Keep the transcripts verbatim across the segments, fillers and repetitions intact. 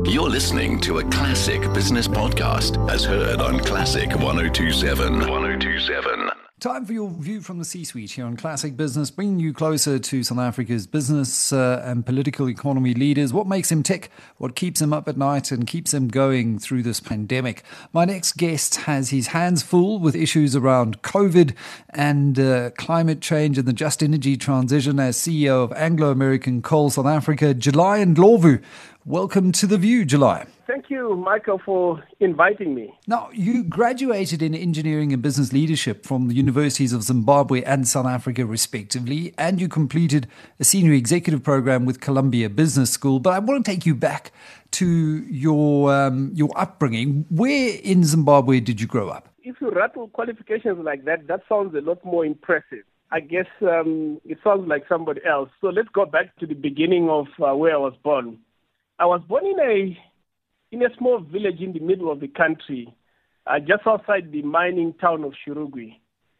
You're listening to a classic business podcast as heard on Classic one oh two point seven. one oh two point seven. Time for your view from the C-suite here on Classic Business, bringing you closer to South Africa's business uh, and political economy leaders. What makes him tick? What keeps him up at night and keeps him going through this pandemic? My next guest has his hands full with issues around COVID and uh, climate change and the just energy transition as C E O of Anglo American Coal South Africa, July Ndlovu. Welcome to The View, July. Thank you, Michael, for inviting me. Now, you graduated in engineering and business leadership from the universities of Zimbabwe and South Africa, respectively, and you completed a senior executive program with Columbia Business School. But I want to take you back to your um, your upbringing. Where in Zimbabwe did you grow up? If you rattle qualifications like that, that sounds a lot more impressive. I guess um, it sounds like somebody else. So let's go back to the beginning of uh, where I was born. I was born in a in a small village in the middle of the country, uh, just outside the mining town of Shurugwi.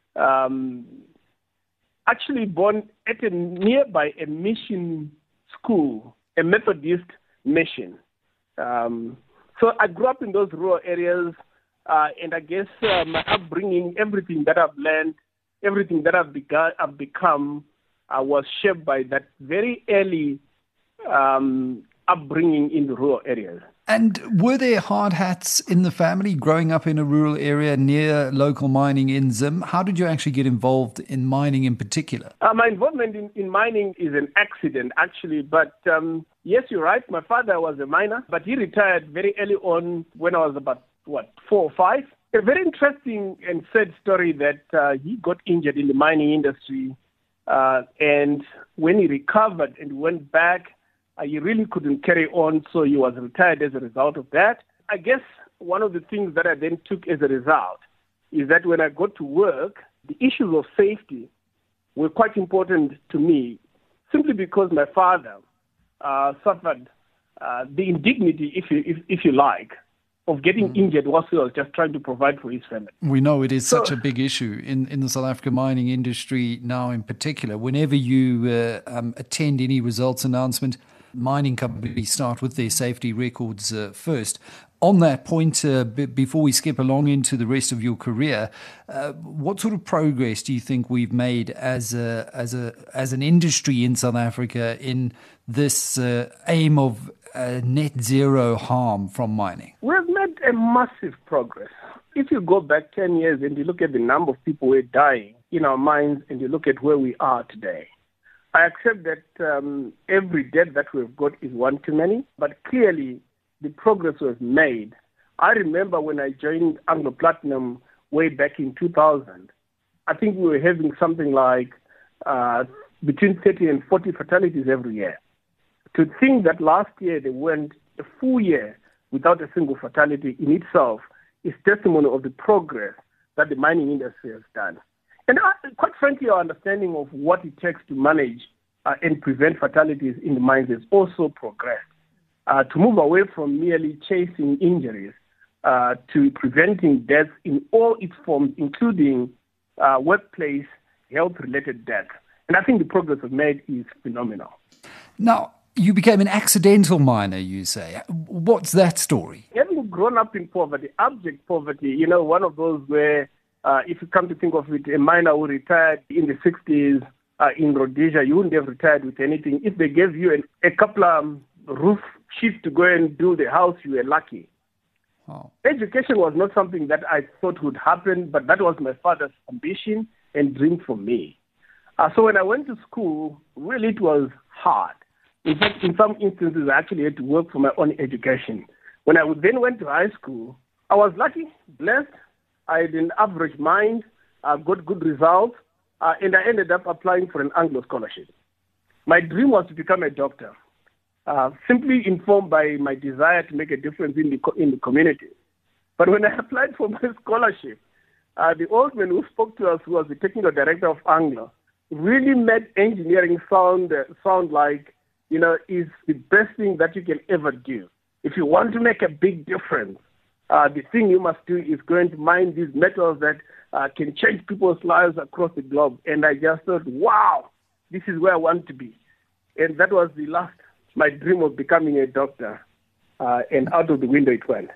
Um, actually born at a nearby a mission school, a Methodist mission. Um, so I grew up in those rural areas, uh, and I guess uh, my upbringing, everything that I've learned, everything that I've, begun, I've become uh, was shaped by that very early um upbringing in the rural areas. And were there hard hats in the family growing up in a rural area near local mining in Zim? How did you actually get involved in mining in particular? Uh, my involvement in, in mining is an accident, actually. But um, yes, you're right. My father was a miner, but he retired very early on when I was about, what, four or five. A very interesting and sad story that uh, he got injured in the mining industry. Uh, and when he recovered and went back, Uh, he really couldn't carry on, so he was retired as a result of that. I guess one of the things that I then took as a result is that when I got to work, the issues of safety were quite important to me, simply because my father uh, suffered uh, the indignity, if you, if, if you like, of getting mm. injured whilst he was just trying to provide for his family. We know it is so, such a big issue in, in the South African mining industry now in particular. Whenever you uh, um, attend any results announcement, mining companies start with their safety records uh, first. On that point, uh, b- before we skip along into the rest of your career, uh, what sort of progress do you think we've made as a, as a as an industry in South Africa in this uh, aim of uh, net zero harm from mining? We've made a massive progress. If you go back ten years and you look at the number of people who are dying in our mines and you look at where we are today, I accept that um, every death that we've got is one too many, but clearly the progress was made. I remember when I joined Anglo Platinum way back in two thousand, I think we were having something like uh, between thirty and forty fatalities every year. To think that last year they went a full year without a single fatality in itself is testimony of the progress that the mining industry has done. And uh, quite frankly, our understanding of what it takes to manage uh, and prevent fatalities in the mines has also progressed. Uh, to move away from merely chasing injuries uh, to preventing deaths in all its forms, including uh, workplace health-related deaths. And I think the progress we've made is phenomenal. Now, you became an accidental miner, you say. What's that story? Having grown up in poverty, abject poverty, you know, one of those where Uh, if you come to think of it, a miner who retired in the sixties uh, in Rhodesia, you wouldn't have retired with anything. If they gave you an, a couple of um, roof sheets to go and build a house, you were lucky. Oh. Education was not something that I thought would happen, but that was my father's ambition and dream for me. Uh, so when I went to school, really it was hard. In fact, in some instances, I actually had to work for my own education. When I then went to high school, I was lucky, blessed. I had an average mind, uh, got good results, uh, and I ended up applying for an Anglo scholarship. My dream was to become a doctor, uh, simply informed by my desire to make a difference in the co- in the community. But when I applied for my scholarship, uh, the old man who spoke to us, who was the technical director of Anglo, really made engineering sound uh, sound like, you know, is the best thing that you can ever do. If you want to make a big difference, uh, the thing you must do is going to mine these metals that uh, can change people's lives across the globe. And I just thought, wow, this is where I want to be. And that was the last, my dream of becoming a doctor. uh, and out of the window it went.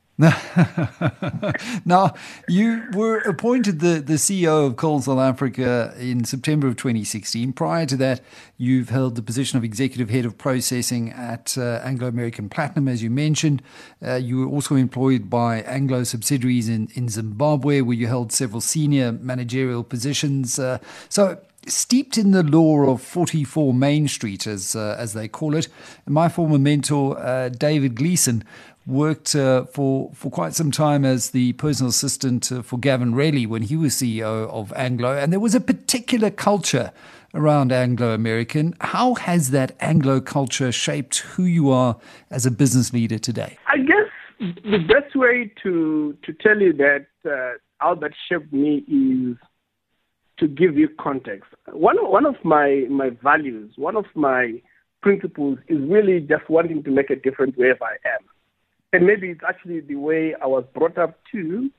Now, you were appointed the, the C E O of Coal South Africa in September of twenty sixteen. Prior to that, you've held the position of Executive Head of Processing at uh, Anglo American Platinum, as you mentioned. Uh, you were also employed by Anglo subsidiaries in, in Zimbabwe, where you held several senior managerial positions. Uh, so, steeped in the lore of forty-four Main Street, as uh, as they call it, my former mentor, uh, David Gleeson, worked uh, for, for quite some time as the personal assistant uh, for Gavin Reilly when he was C E O of Anglo. And there was a particular culture around Anglo American. How has that Anglo culture shaped who you are as a business leader today? I guess the best way to, to tell you that uh, how that shaped me is to give you context. One, one of my, my values, one of my principles is really just wanting to make a difference wherever I am. And maybe it's actually the way I was brought up too.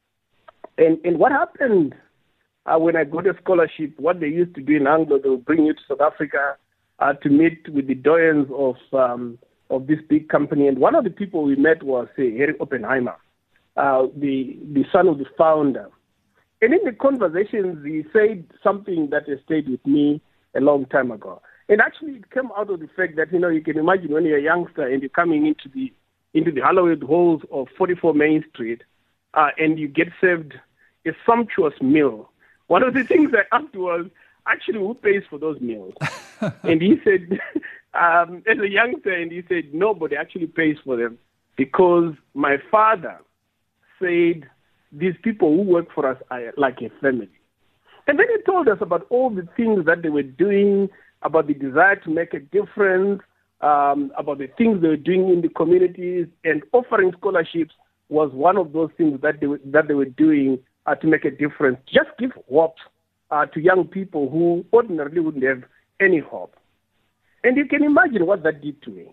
And and what happened uh, when I got a scholarship, what they used to do in Anglo, they would bring you to South Africa uh, to meet with the doyens of um, of this big company. And one of the people we met was uh, Harry Oppenheimer, uh, the, the son of the founder. And in the conversations, he said something that has stayed with me a long time ago. And actually, it came out of the fact that, you know, you can imagine when you're a youngster and you're coming into the into the hallowed halls of forty-four Main Street, uh, and you get served a sumptuous meal. One of the things I asked was, actually, who pays for those meals? And he said, um, as a youngster, and he said, nobody actually pays for them because my father said, these people who work for us are like a family. And then he told us about all the things that they were doing, about the desire to make a difference, Um, about the things they were doing in the communities, and offering scholarships was one of those things that they were, that they were doing uh, to make a difference. Just give hope uh, to young people who ordinarily wouldn't have any hope. And you can imagine what that did to me.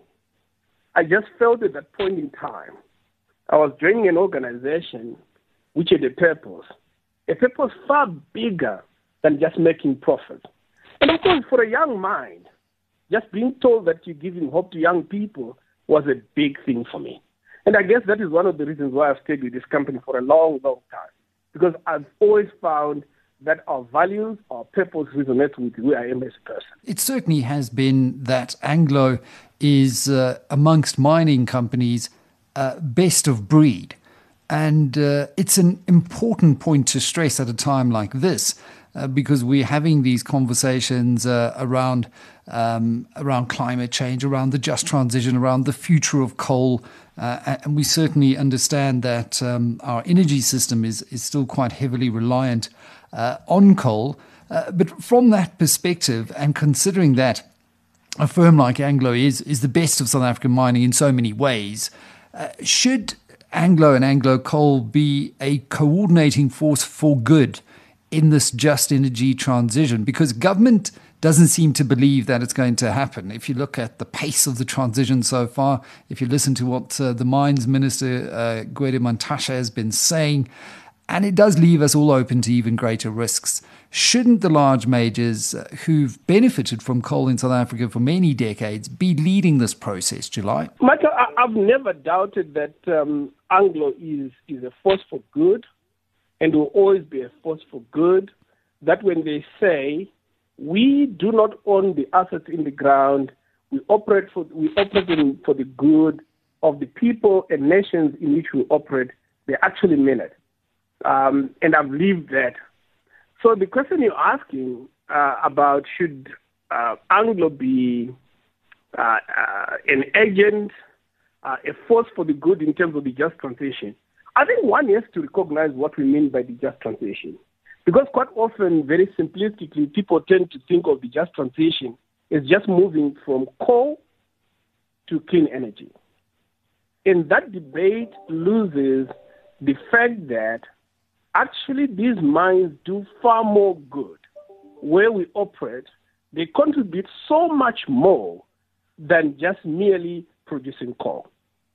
I just felt at that point in time, I was joining an organization which had a purpose, a purpose far bigger than just making profit. And of course, for a young mind, just being told that you're giving hope to young people was a big thing for me. And I guess that is one of the reasons why I've stayed with this company for a long, long time. Because I've always found that our values, our purpose resonate with who I am as a person. It certainly has been that Anglo is, uh, amongst mining companies, uh, best of breed. And uh, it's an important point to stress at a time like this, uh, because we're having these conversations uh, around um, around climate change, around the just transition, around the future of coal. Uh, and we certainly understand that um, our energy system is, is still quite heavily reliant uh, on coal. Uh, but from that perspective, and considering that a firm like Anglo is, is the best of South African mining in so many ways, uh, should Anglo and Anglo Coal be a coordinating force for good in this just energy transition? Because government doesn't seem to believe that it's going to happen. If you look at the pace of the transition so far, if you listen to what uh, the Mines Minister, uh, Gwede Mantashe, has been saying, and it does leave us all open to even greater risks. Shouldn't the large majors uh, who've benefited from coal in South Africa for many decades be leading this process, July? Michael, I, I've never doubted that um, Anglo is, is a force for good and will always be a force for good. That when they say, we do not own the assets in the ground, we operate for we operate in, for the good of the people and nations in which we operate, they actually mean it. Um, and I've lived that. So the question you're asking uh, about should uh, Anglo be uh, uh, an agent, uh, a force for the good in terms of the just transition, I think one has to recognize what we mean by the just transition. Because quite often, very simplistically, people tend to think of the just transition as just moving from coal to clean energy. And that debate loses the fact that actually these mines do far more good where we operate. They contribute so much more than just merely producing coal.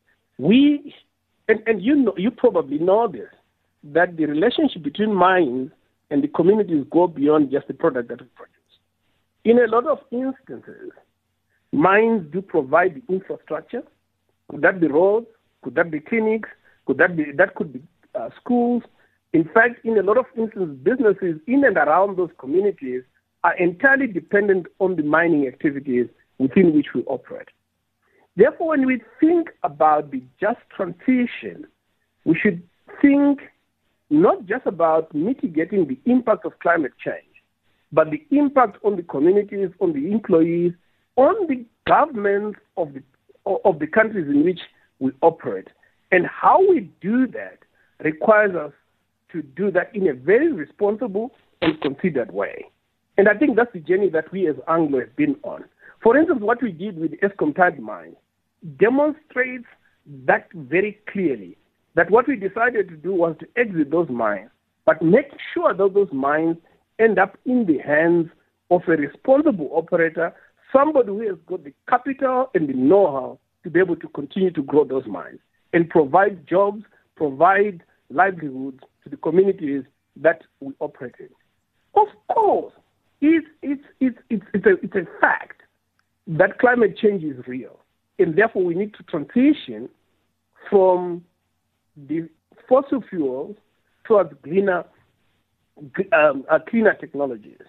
We, and, and you know, you probably know this, that the relationship between mines and the communities go beyond just the product that we produce. In a lot of instances, mines do provide the infrastructure, Could that be roads? Could that be clinics? Could that be that could be uh, schools? In fact, in a lot of instances, businesses in and around those communities are entirely dependent on the mining activities within which we operate. Therefore, when we think about the just transition, we should think not just about mitigating the impact of climate change, but the impact on the communities, on the employees, on the governments of the of the countries in which we operate. And how we do that requires us to do that in a very responsible and considered way. And I think that's the journey that we as Anglo have been on. For instance, what we did with Eskom Tide Mine demonstrates that very clearly, that what we decided to do was to exit those mines, but make sure that those mines end up in the hands of a responsible operator, somebody who has got the capital and the know-how to be able to continue to grow those mines and provide jobs, provide livelihoods to the communities that we operate in. Of course, it's, it's, it's, it's, it's, a, it's a fact that climate change is real, and therefore we need to transition from the fossil fuels towards greener, um, uh, cleaner technologies.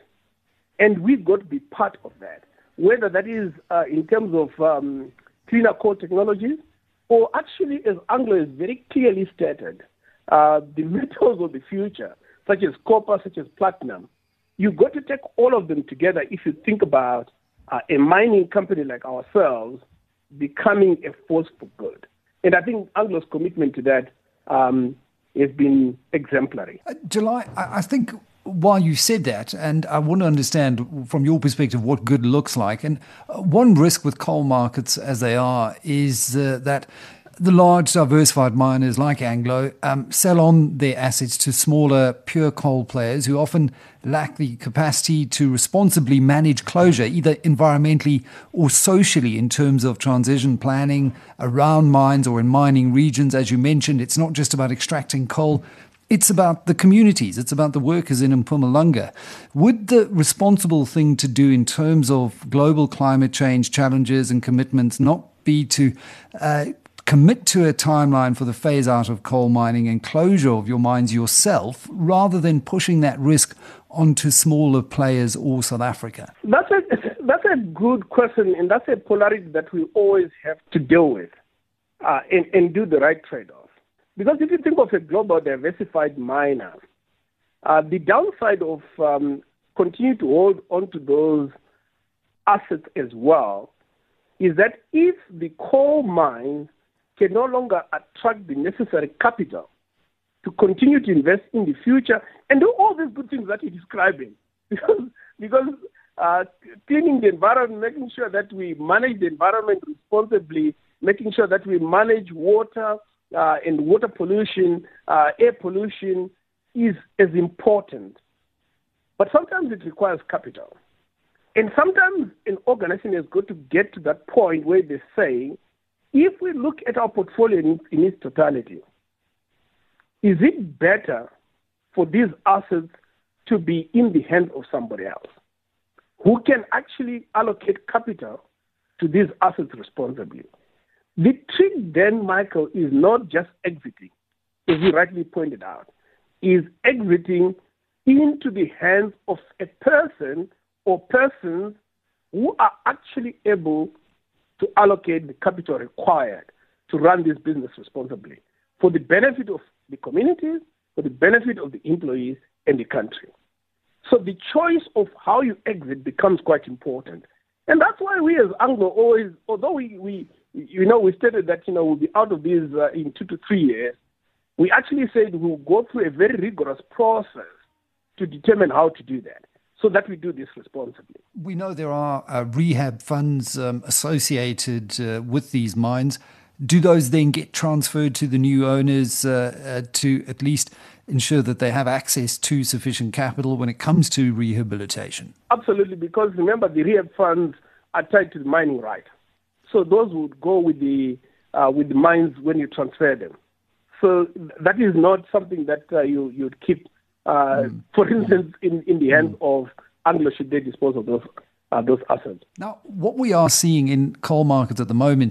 And we've got to be part of that, whether that is uh, in terms of um, cleaner coal technologies, or actually, as Anglo has very clearly stated, uh, the metals of the future, such as copper, such as platinum. You've got to take all of them together if you think about uh, a mining company like ourselves becoming a force for good. And I think Anglo's commitment to that um, has been exemplary. Uh, July, I, I think while you said that, and I want to understand from your perspective what good looks like, and one risk with coal markets as they are is uh, that the large diversified miners like Anglo um, sell on their assets to smaller pure coal players who often lack the capacity to responsibly manage closure, either environmentally or socially, in terms of transition planning around mines or in mining regions. As you mentioned, it's not just about extracting coal. It's about the communities. It's about the workers in Mpumalanga. Would the responsible thing to do in terms of global climate change challenges and commitments not be to uh, commit to a timeline for the phase out of coal mining and closure of your mines yourself, rather than pushing that risk onto smaller players or South Africa? That's a, that's a good question, and that's a polarity that we always have to deal with uh, and, and do the right trade-off. Because if you think of a global diversified miner, uh, the downside of um, continue to hold on to those assets as well is that if the coal mine can no longer attract the necessary capital to continue to invest in the future and do all these good things that you're describing, because because uh, cleaning the environment, making sure that we manage the environment responsibly, making sure that we manage water uh, and water pollution, uh, air pollution is as important. But sometimes it requires capital. And sometimes an organization has got to get to that point where they say, if we look at our portfolio in, in its totality, is it better for these assets to be in the hands of somebody else who can actually allocate capital to these assets responsibly? The trick then, Michael, is not just exiting, as you rightly pointed out, is exiting into the hands of a person or persons who are actually able to allocate the capital required to run this business responsibly for the benefit of the communities, for the benefit of the employees and the country. So the choice of how you exit becomes quite important. And that's why we as Anglo always, although we, we you know, we stated that, you know, we'll be out of this uh, in two to three years, we actually said we'll go through a very rigorous process to determine how to do that, so that we do this responsibly. We know there are uh, rehab funds um, associated uh, with these mines. Do those then get transferred to the new owners uh, uh, to at least ensure that they have access to sufficient capital when it comes to rehabilitation? Absolutely, because remember, the rehab funds are tied to the mining right. So those would go with the uh, with the mines when you transfer them. So that is not something that uh, you you'd keep. Uh, mm. For instance, in, in the hands mm. of Anglo should they dispose of those uh, those assets. Now, what we are seeing in coal markets at the moment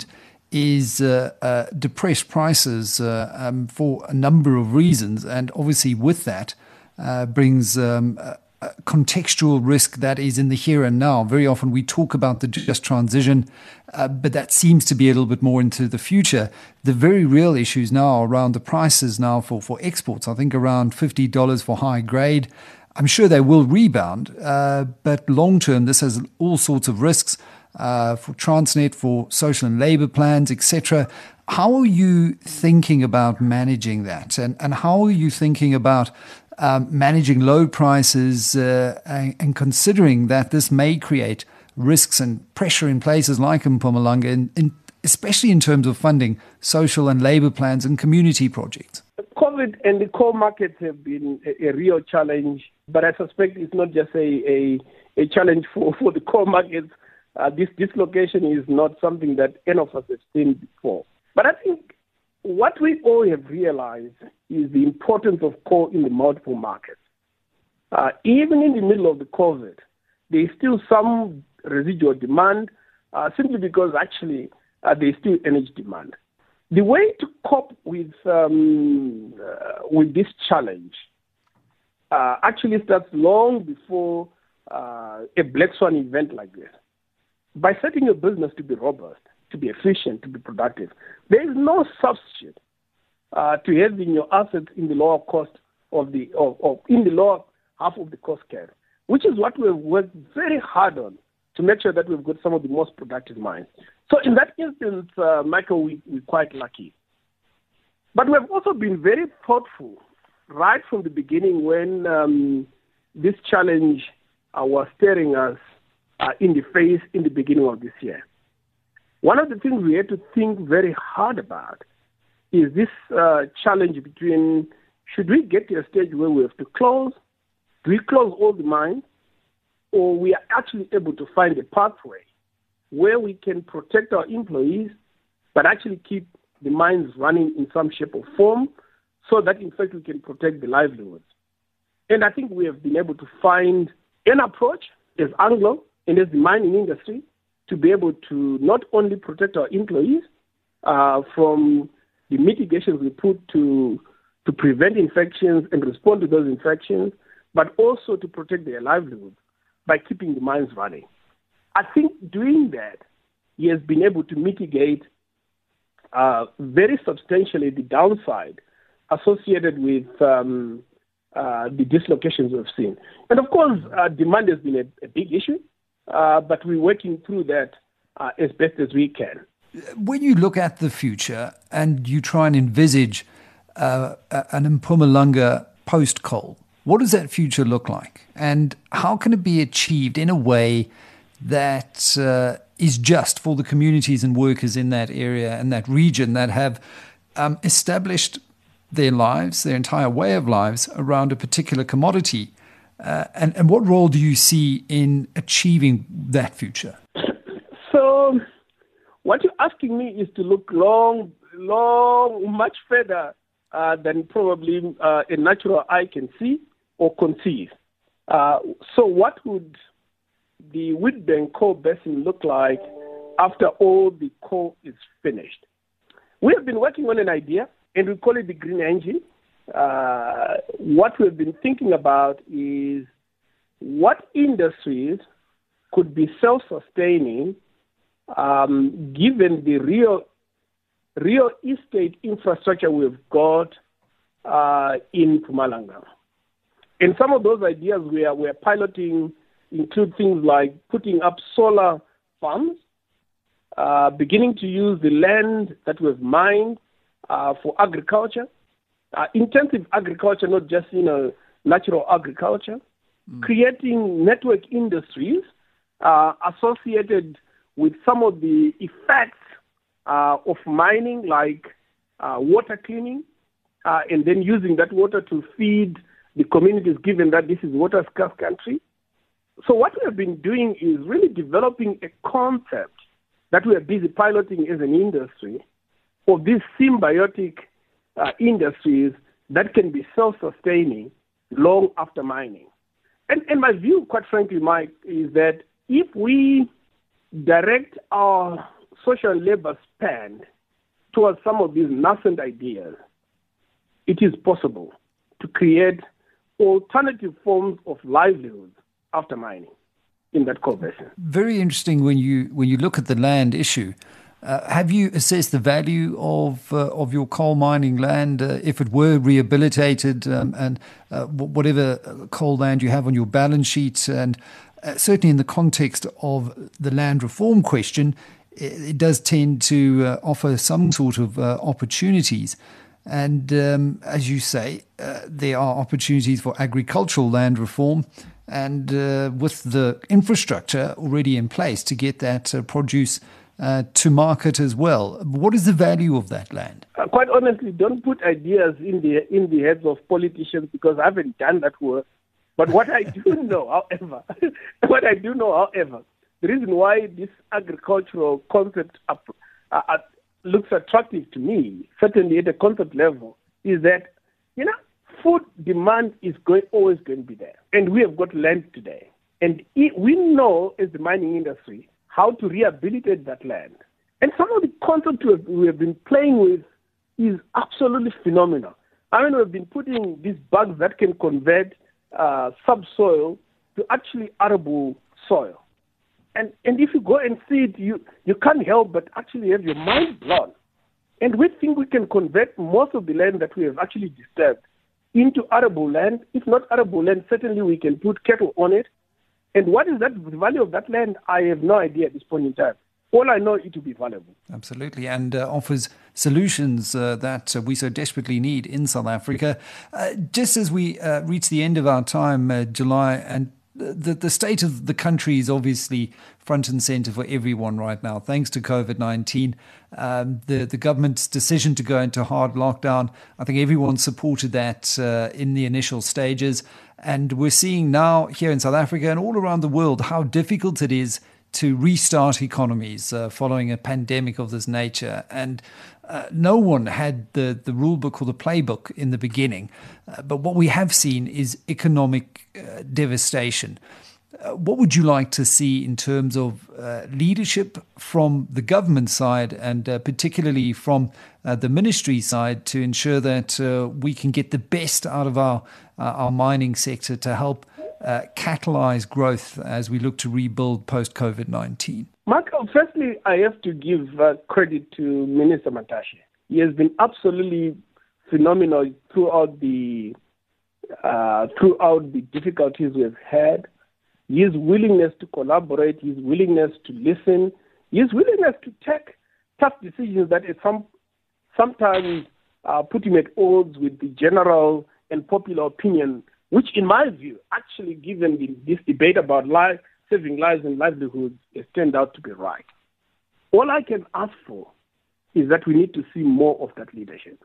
is uh, uh, depressed prices uh, um, for a number of reasons. And obviously with that uh, brings um, a, a contextual risk that is in the here and now. Very often we talk about the just transition, uh, but that seems to be a little bit more into the future. The very real issues now around the prices now for, for exports, I think around fifty dollars for high grade. I'm sure they will rebound, uh, but long term this has all sorts of risks. Uh, for Transnet, for social and labour plans, et cetera. How are you thinking about managing that? And, and how are you thinking about um, managing low prices uh, and, and considering that this may create risks and pressure in places like Mpumalanga, in, in, especially in terms of funding social and labour plans and community projects? COVID and the coal markets have been a, a real challenge, but I suspect it's not just a, a, a challenge for, for the coal markets. Uh, this dislocation is not something that any of us have seen before. But I think what we all have realized is the importance of coal in the multiple markets. Uh, even in the middle of the COVID, there is still some residual demand uh, simply because actually uh, there is still energy demand. The way to cope with um, uh, with this challenge uh, actually starts long before uh, a black swan event like this. By setting your business to be robust, to be efficient, to be productive, there is no substitute uh, to having your assets in the lower cost of the of, of in the lower half of the cost curve, which is what we've worked very hard on to make sure that we've got some of the most productive mines. So in that instance, uh, Michael, we, we're quite lucky. But we've also been very thoughtful right from the beginning when um, this challenge uh, was staring us Uh, in the face in the beginning of this year. One of the things we had to think very hard about is this uh, challenge between, should we get to a stage where we have to close, do we close all the mines, or we are actually able to find a pathway where we can protect our employees, but actually keep the mines running in some shape or form so that in fact we can protect the livelihoods. And I think we have been able to find an approach as Anglo and as the mining industry to be able to not only protect our employees uh, from the mitigations we put to to prevent infections and respond to those infections, but also to protect their livelihoods by keeping the mines running. I think doing that, he has been able to mitigate uh, very substantially the downside associated with um, uh, the dislocations we've seen. And of course, uh, demand has been a, a big issue. Uh, but we're working through that uh, as best as we can. When you look at the future and you try and envisage uh, an Mpumalanga post-coal, what does that future look like? And how can it be achieved in a way that uh, is just for the communities and workers in that area and that region that have um, established their lives, their entire way of lives around a particular commodity? Uh, and, and what role do you see in achieving that future? So what you're asking me is to look long, long, much further uh, than probably uh, a natural eye can see or conceive. Uh, so what would the Witbank coal basin look like after all the coal is finished? We have been working on an idea, and we call it the green engine. Uh, what we've been thinking about is what industries could be self-sustaining um, given the real real estate infrastructure we've got uh, in Mpumalanga. And some of those ideas we are, we are piloting include things like putting up solar farms, uh, beginning to use the land that we've mined uh, for agriculture, uh, intensive agriculture, not just, you know, natural agriculture, mm. creating network industries uh, associated with some of the effects uh, of mining, like uh, water cleaning, uh, and then using that water to feed the communities, given that this is water-scarce country. So what we have been doing is really developing a concept that we are busy piloting as an industry of these symbiotic uh, industries that can be self-sustaining long after mining. And, and my view, quite frankly, Mike, is that if we direct our social labor spend towards some of these nascent ideas, it is possible to create alternative forms of livelihoods after mining in that coal basin. Very interesting when you when you look at the land issue. Uh, have you assessed the value of uh, of your coal mining land uh, if it were rehabilitated um, and uh, whatever coal land you have on your balance sheet? And uh, certainly in the context of the land reform question, it, it does tend to uh, offer some sort of uh, opportunities. And um, as you say, uh, there are opportunities for agricultural land reform, and uh, with the infrastructure already in place to get that uh, produce Uh, to market as well. What is the value of that land? Uh, quite honestly, don't put ideas in the in the heads of politicians, because I haven't done that work. But what I do know, however, what I do know, however, the reason why this agricultural concept uh, uh, looks attractive to me, certainly at a concept level, is that, you know, food demand is going, always going to be there. And we have got land today. And it, we know, as the mining industry, how to rehabilitate that land. And some of the concepts we have, we have been playing with is absolutely phenomenal. I mean, we've been putting these bugs that can convert uh, subsoil to actually arable soil. And and if you go and see it, you, you can't help but actually have your mind blown. And we think we can convert most of the land that we have actually disturbed into arable land. If not arable land, certainly we can put cattle on it. And what is that the value of that land? I have no idea at this point in time. All I know, it will be valuable. Absolutely, and uh, offers solutions uh, that uh, we so desperately need in South Africa. Uh, just as we uh, reach the end of our time, uh, July, and the, the state of the country is obviously front and center for everyone right now, thanks to COVID nineteen. Um, the, the government's decision to go into hard lockdown, I think everyone supported that uh, in the initial stages. And we're seeing now here in South Africa and all around the world how difficult it is to restart economies uh, following a pandemic of this nature. And uh, no one had the, the rule book or the playbook in the beginning. Uh, but what we have seen is economic uh, devastation. Uh, what would you like to see in terms of uh, leadership from the government side and uh, particularly from uh, the ministry side to ensure that uh, we can get the best out of our, uh, our mining sector to help uh, catalyze growth as we look to rebuild post-COVID nineteen? Michael, firstly, I have to give uh, credit to Minister Mantashe. He has been absolutely phenomenal throughout the uh, throughout the difficulties we've had. His willingness to collaborate, his willingness to listen, his willingness to take tough decisions that some, sometimes uh, put him at odds with the general and popular opinion, which in my view, actually given the, this debate about life, saving lives and livelihoods, has turned out to be right. All I can ask for is that we need to see more of that leadership.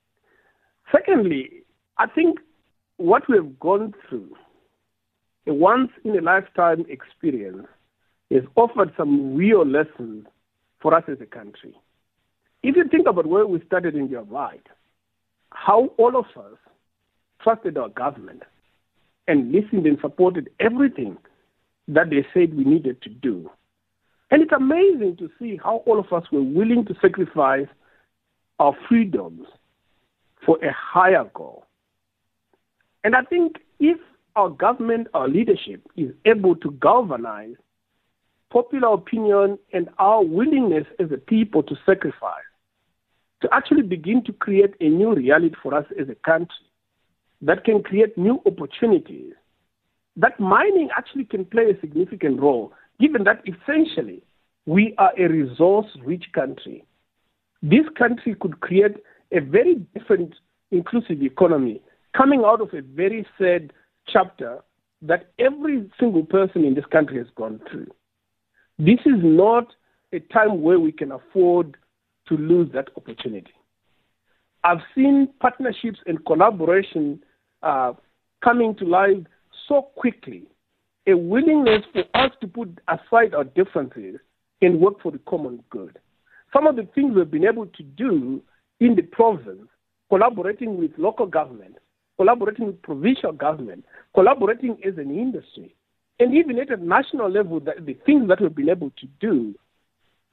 Secondly, I think what we have gone through, a once-in-a-lifetime experience, has offered some real lessons for us as a country. If you think about where we started in your right, how all of us trusted our government and listened and supported everything that they said we needed to do. And it's amazing to see how all of us were willing to sacrifice our freedoms for a higher goal. And I think if our government, our leadership is able to galvanize popular opinion and our willingness as a people to sacrifice, to actually begin to create a new reality for us as a country that can create new opportunities, that mining actually can play a significant role, given that essentially we are a resource-rich country. This country could create a very different, inclusive economy coming out of a very sad chapter that every single person in this country has gone through. This is not a time where we can afford to lose that opportunity. I've seen partnerships and collaboration uh, coming to life so quickly, a willingness for us to put aside our differences and work for the common good. Some of the things we've been able to do in the province, collaborating with local government, collaborating with provincial government, collaborating as an industry, and even at a national level, the, the things that we've been able to do,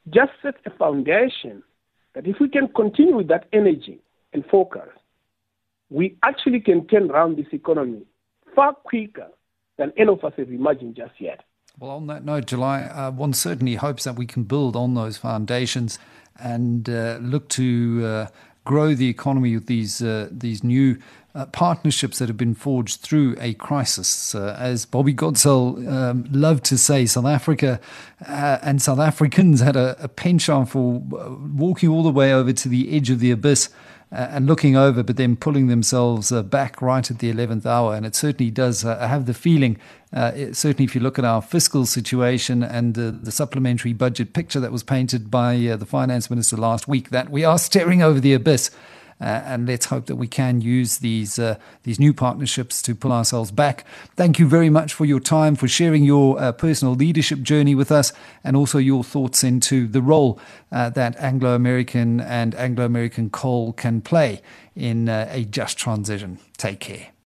just set a foundation that if we can continue with that energy and focus, we actually can turn around this economy far quicker than any of us have imagined just yet. Well, on that note, July, uh, one certainly hopes that we can build on those foundations and uh, look to uh, grow the economy with these uh, these new uh, partnerships that have been forged through a crisis. Uh, as Bobby Godsell um, loved to say, South Africa uh, and South Africans had a, a penchant for walking all the way over to the edge of the abyss Uh, and looking over, but then pulling themselves uh, back right at the eleventh hour. And it certainly does uh, have the feeling, uh, it, certainly if you look at our fiscal situation and uh, the supplementary budget picture that was painted by uh, the finance minister last week, that we are staring over the abyss. Uh, and let's hope that we can use these uh, these new partnerships to pull ourselves back. Thank you very much for your time, for sharing your uh, personal leadership journey with us, and also your thoughts into the role uh, that Anglo-American and Anglo-American coal can play in uh, a just transition. Take care.